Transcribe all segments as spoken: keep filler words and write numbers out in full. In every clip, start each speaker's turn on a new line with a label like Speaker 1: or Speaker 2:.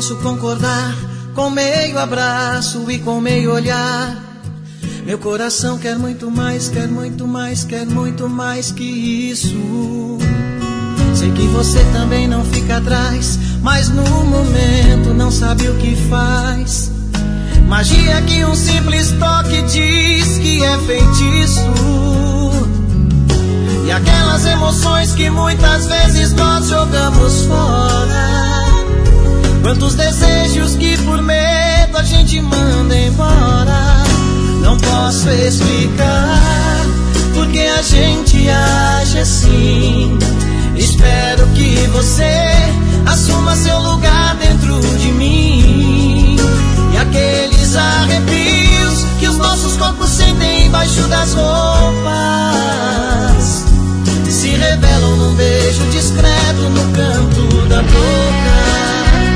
Speaker 1: posso concordar com meio abraço e com meio olhar. Meu coração quer muito mais, quer muito mais, quer muito mais que isso. Sei que você também não fica atrás, mas no momento não sabe o que faz. Magia que um simples toque diz que é feitiço. E aquelas emoções que muitas vezes nós jogamos fora. Quantos desejos que por medo a gente manda embora. Não posso explicar porque a gente age assim. Espero que você assuma seu lugar dentro de mim. E aqueles arrepios que os nossos corpos sentem embaixo das roupas se revelam num beijo discreto no canto da boca.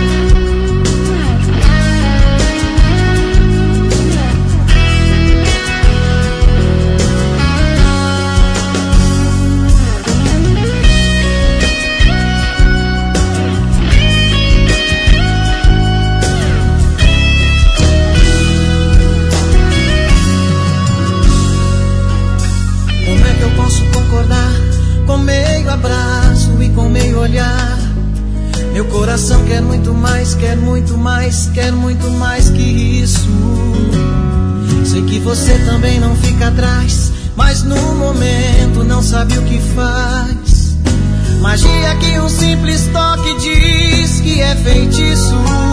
Speaker 1: Com meio abraço e com meio olhar. Meu coração quer muito mais, quer muito mais, quer muito mais que isso. Sei que você também não fica atrás, mas no momento não sabe o que faz. Magia que um simples toque diz que é feitiço.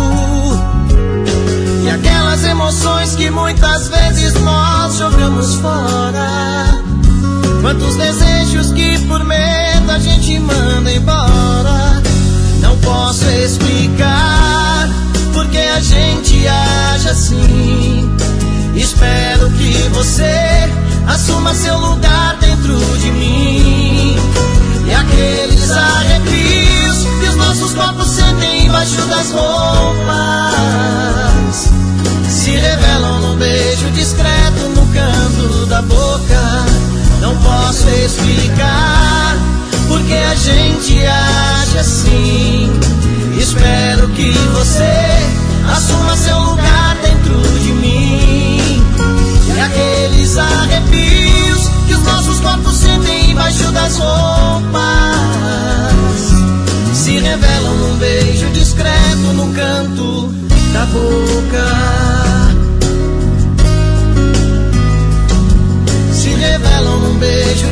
Speaker 1: E aquelas emoções que muitas vezes nós jogamos fora. Quantos desejos que por medo a gente manda embora. Não posso explicar porque a gente age assim. Espero que você assuma seu lugar dentro de mim. E aqueles arrepios que os nossos corpos sentem embaixo das roupas se revelam num beijo discreto no canto da boca. Não posso explicar porque a gente age assim. Espero que você assuma seu lugar dentro de mim. E aqueles arrepios que os nossos corpos sentem embaixo das roupas se revelam num beijo discreto no canto da boca. Se revelam num beijo